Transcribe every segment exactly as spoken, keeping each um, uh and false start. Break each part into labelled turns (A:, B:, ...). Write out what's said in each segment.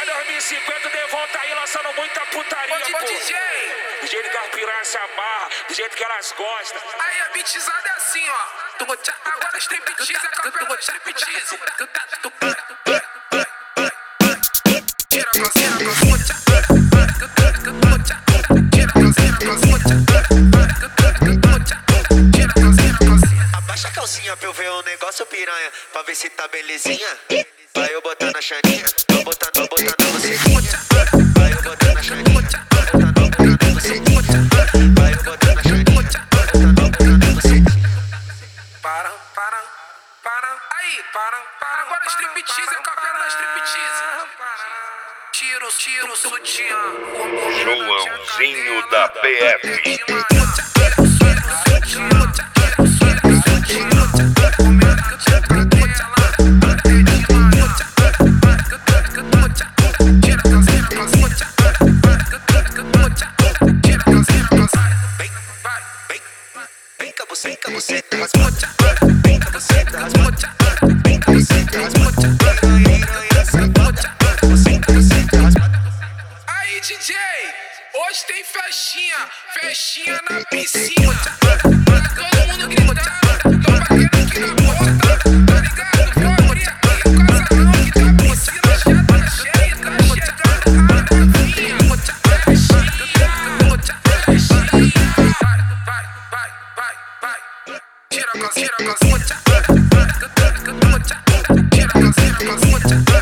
A: dois mil e cinquenta, Devon tá aí lançando muita putaria,
B: Ô,
A: pô.
B: D J,
A: Do jeito que as piranhas se amarram, do jeito que elas gostam.
B: aí a beatzada é assim, ó. Agora os triptease é campeão do striptease. Tira a calcinha, a calcinha. Tira a calcinha, a calcinha. Tira a calcinha, a calcinha.
C: Abaixa a calcinha pra eu ver o negócio, piranha, pra ver se tá belezinha. Vai eu botar na chaninha, vou botar, vou botar na você. Vai eu botar na chaninha, vou botar, vou botar na você. Vai eu botar na chaninha, vou botar, vou botar na você.
B: Para, para, para. Aí, para, para. Agora striptease é campeão da striptease. Tiro, tiro, sutiã.
D: Joãozinho da P F.
C: Vem cá você, cá você, rasmota. Vem cá você, rasmota. Vem cá você, rasmota. Piranha safada. Você, cá você, rasmota.
B: Aí, D J, hoje tem festinha, festinha na piscina. Tá todo mundo gritando, tô batendo aqui na porta. Tá ligado? Vou abrir aqui o casarão que tá a piscina já tá cheia, tá chegando a novinha. Festinha, festinha. Vai, vai, vai, vai. Tira a calcinha, tira a calcinha. Tira a calcinha, a calcinha.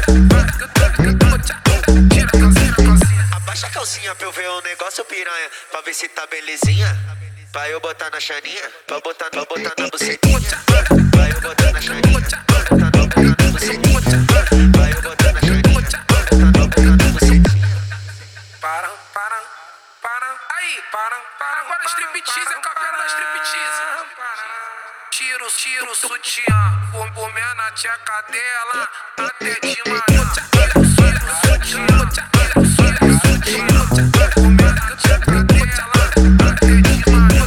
B: Tira a calcinha, a calcinha.
C: Abaixa a calcinha pra eu ver o negócio, piranha, pra ver se tá belezinha. Vai eu botar na chaninha, vou botar, vou botar na bucetinha. Vai eu botar na chaninha, vou botar, vou botar na bucetinha. Vai eu botar na chaninha, vou botar, vou botar na bucetinha.
B: Para, para, para. Aí, para, para. Agora striptease é campeão da striptease. Tiro, tiro, sutiã. Vou comer na tcheca dela até de manhã. Tiro, tiro, sutiã. Tiro, tiro, sutiã. Vou comer na tcheca dela até de manhã.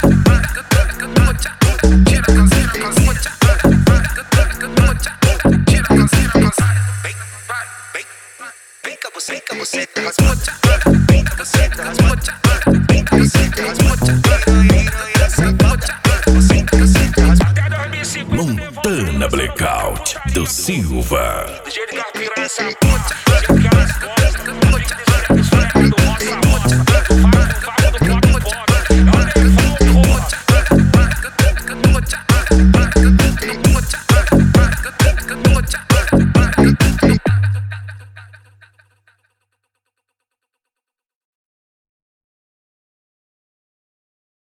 B: Tira a calcinha, a calcinha. Tira a calcinha, a calcinha.
C: Vem,
B: Vai,
C: vem, vem cá você, cá você, rasmota. Vem cá você, rasmota. Vem cá você, rasmota. Piranha safada. Você, cá você, rasmota.
A: Até dois mil e cinquenta,
E: Montana Blackout do Silva.
A: do jeito que as piranhas se amarram, do jeito que elas gostam.